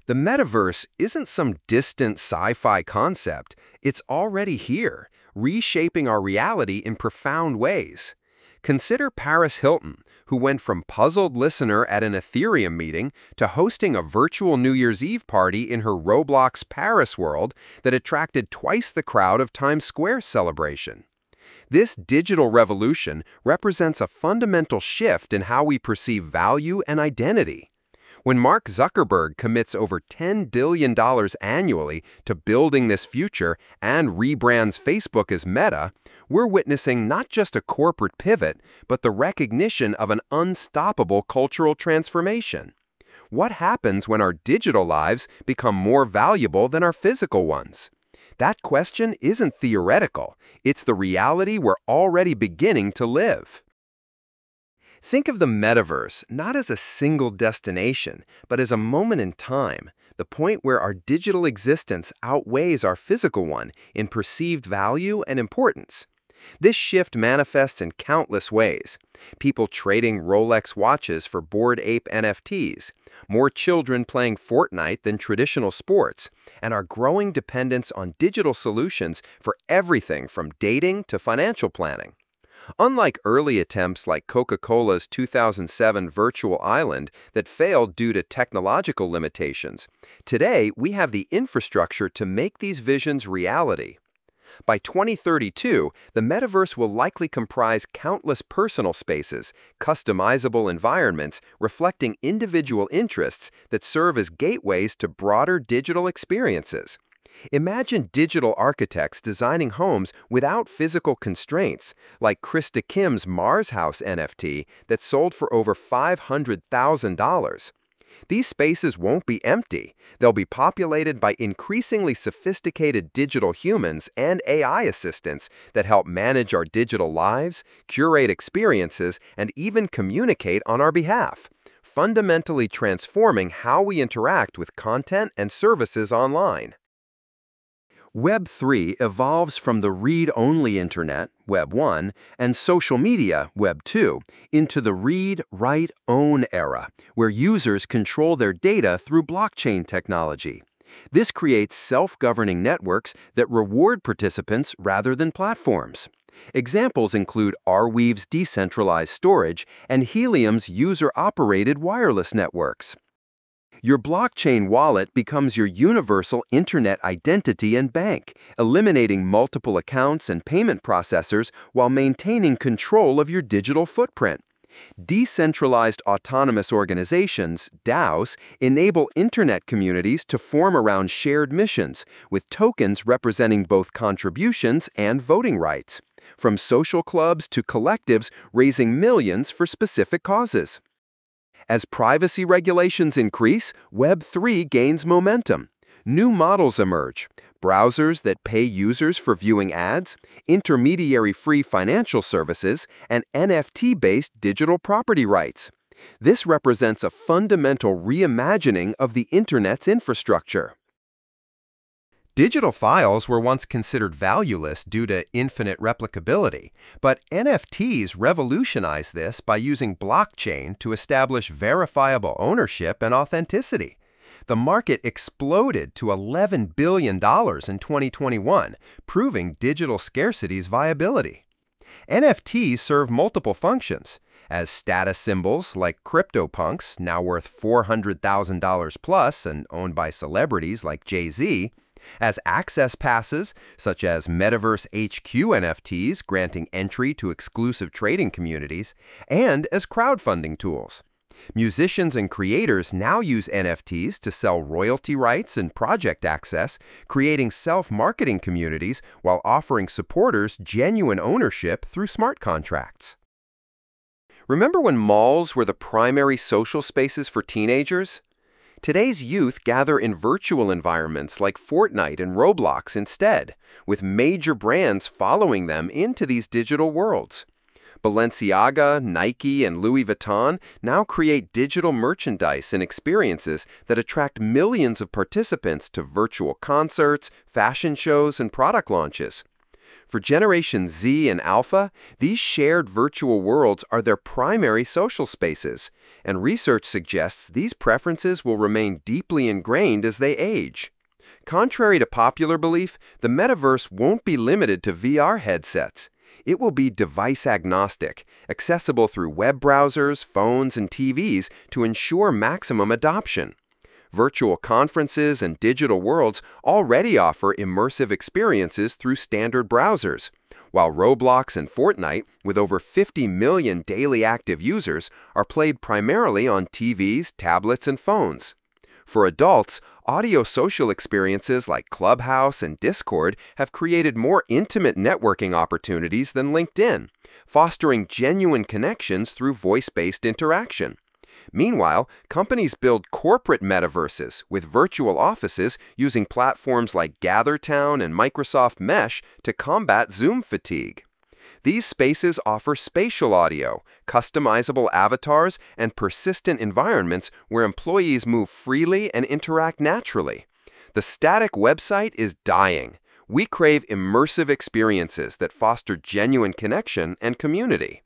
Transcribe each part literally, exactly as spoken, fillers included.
The metaverse isn't some distant sci-fi concept. It's already here, reshaping our reality in profound ways. Consider Paris Hilton, who went from puzzled listener at an Ethereum meeting to hosting a virtual New Year's Eve party in her Roblox Paris world that attracted twice the crowd of Times Square's celebration. This digital revolution represents a fundamental shift in how we perceive value and identity. When Mark Zuckerberg commits over ten billion dollars annually to building this future and rebrands Facebook as Meta, we're witnessing not just a corporate pivot, but the recognition of an unstoppable cultural transformation. What happens when our digital lives become more valuable than our physical ones? That question isn't theoretical. It's the reality we're already beginning to live. Think of the metaverse not as a single destination, but as a moment in time, the point where our digital existence outweighs our physical one in perceived value and importance. This shift manifests in countless ways. People trading Rolex watches for Bored Ape N F Ts, more children playing Fortnite than traditional sports, and our growing dependence on digital solutions for everything from dating to financial planning. Unlike early attempts like Coca-Cola's two thousand seven Virtual Island that failed due to technological limitations, today we have the infrastructure to make these visions reality. By twenty thirty-two, the metaverse will likely comprise countless personal spaces, customizable environments reflecting individual interests that serve as gateways to broader digital experiences. Imagine digital architects designing homes without physical constraints, like Krista Kim's Mars House N F T that sold for over five hundred thousand dollars. These spaces won't be empty. They'll be populated by increasingly sophisticated digital humans and A I assistants that help manage our digital lives, curate experiences, and even communicate on our behalf, fundamentally transforming how we interact with content and services online. Web three evolves from the read-only internet, Web one, and social media, Web two, into the read, write, own era, where users control their data through blockchain technology. This creates self-governing networks that reward participants rather than platforms. Examples include Arweave's decentralized storage and Helium's user-operated wireless networks. Your blockchain wallet becomes your universal internet identity and bank, eliminating multiple accounts and payment processors while maintaining control of your digital footprint. Decentralized autonomous organizations, DAOs, enable internet communities to form around shared missions, with tokens representing both contributions and voting rights, from social clubs to collectives raising millions for specific causes. As privacy regulations increase, Web three gains momentum. New models emerge: browsers that pay users for viewing ads, intermediary-free financial services, and N F T-based digital property rights. This represents a fundamental reimagining of the Internet's infrastructure. Digital files were once considered valueless due to infinite replicability, but N F Ts revolutionized this by using blockchain to establish verifiable ownership and authenticity. The market exploded to eleven billion dollars in twenty twenty-one, proving digital scarcity's viability. N F Ts serve multiple functions. As status symbols like CryptoPunks, now worth four hundred thousand dollars plus and owned by celebrities like Jay-Z, as access passes, such as Metaverse H Q N F Ts granting entry to exclusive trading communities, and as crowdfunding tools. Musicians and creators now use N F Ts to sell royalty rights and project access, creating self-marketing communities while offering supporters genuine ownership through smart contracts. Remember when malls were the primary social spaces for teenagers? Today's youth gather in virtual environments like Fortnite and Roblox instead, with major brands following them into these digital worlds. Balenciaga, Nike, and Louis Vuitton now create digital merchandise and experiences that attract millions of participants to virtual concerts, fashion shows, and product launches. For Generation Z and Alpha, these shared virtual worlds are their primary social spaces, and research suggests these preferences will remain deeply ingrained as they age. Contrary to popular belief, the metaverse won't be limited to V R headsets. It will be device-agnostic, accessible through web browsers, phones, and T Vs to ensure maximum adoption. Virtual conferences and digital worlds already offer immersive experiences through standard browsers, while Roblox and Fortnite, with over fifty million daily active users, are played primarily on T Vs, tablets, and phones. For adults, audio-social experiences like Clubhouse and Discord have created more intimate networking opportunities than LinkedIn, fostering genuine connections through voice-based interaction. Meanwhile, companies build corporate metaverses with virtual offices using platforms like GatherTown and Microsoft Mesh to combat Zoom fatigue. These spaces offer spatial audio, customizable avatars, and persistent environments where employees move freely and interact naturally. The static website is dying. We crave immersive experiences that foster genuine connection and community.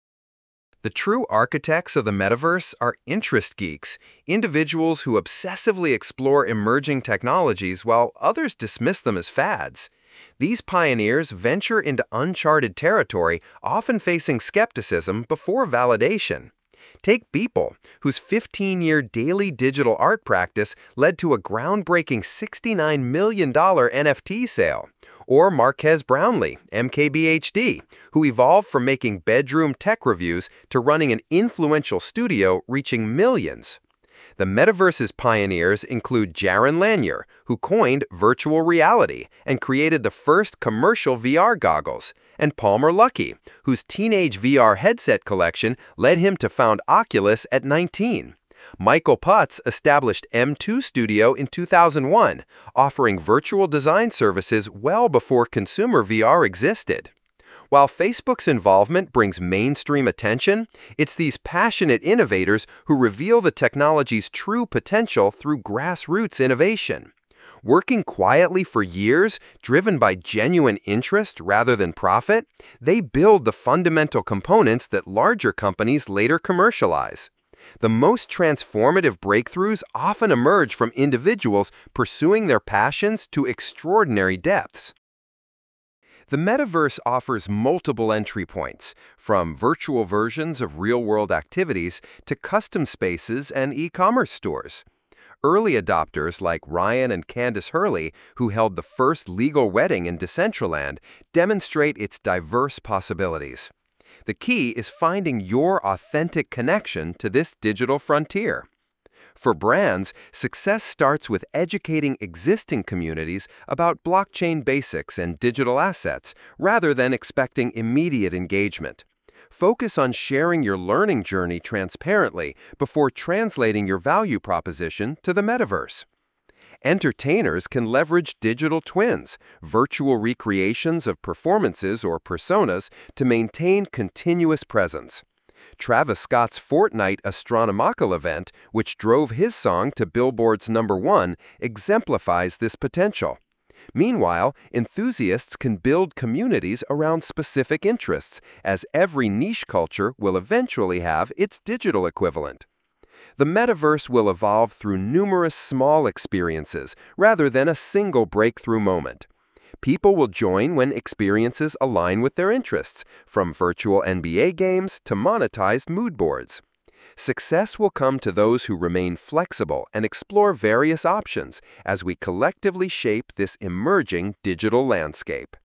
The true architects of the metaverse are interest geeks, individuals who obsessively explore emerging technologies while others dismiss them as fads. These pioneers venture into uncharted territory, often facing skepticism before validation. Take Beeple, whose fifteen-year daily digital art practice led to a groundbreaking sixty-nine million dollar N F T sale. Or Marques Brownlee, M K B H D, who evolved from making bedroom tech reviews to running an influential studio reaching millions. The metaverse's pioneers include Jaron Lanier, who coined virtual reality and created the first commercial V R goggles, and Palmer Luckey, whose teenage V R headset collection led him to found Oculus at nineteen. Michael Putz established M two Studio in two thousand one, offering virtual design services well before consumer V R existed. While Facebook's involvement brings mainstream attention, it's these passionate innovators who reveal the technology's true potential through grassroots innovation. Working quietly for years, driven by genuine interest rather than profit, they build the fundamental components that larger companies later commercialize. The most transformative breakthroughs often emerge from individuals pursuing their passions to extraordinary depths. The metaverse offers multiple entry points, from virtual versions of real-world activities to custom spaces and e-commerce stores. Early adopters like Ryan and Candace Hurley, who held the first legal wedding in Decentraland, demonstrate its diverse possibilities. The key is finding your authentic connection to this digital frontier. For brands, success starts with educating existing communities about blockchain basics and digital assets, rather than expecting immediate engagement. Focus on sharing your learning journey transparently before translating your value proposition to the metaverse. Entertainers can leverage digital twins, virtual recreations of performances or personas, to maintain continuous presence. Travis Scott's Fortnite Astronomical event, which drove his song to Billboard's number one, exemplifies this potential. Meanwhile, enthusiasts can build communities around specific interests, as every niche culture will eventually have its digital equivalent. The metaverse will evolve through numerous small experiences rather than a single breakthrough moment. People will join when experiences align with their interests, from virtual N B A games to monetized mood boards. Success will come to those who remain flexible and explore various options as we collectively shape this emerging digital landscape.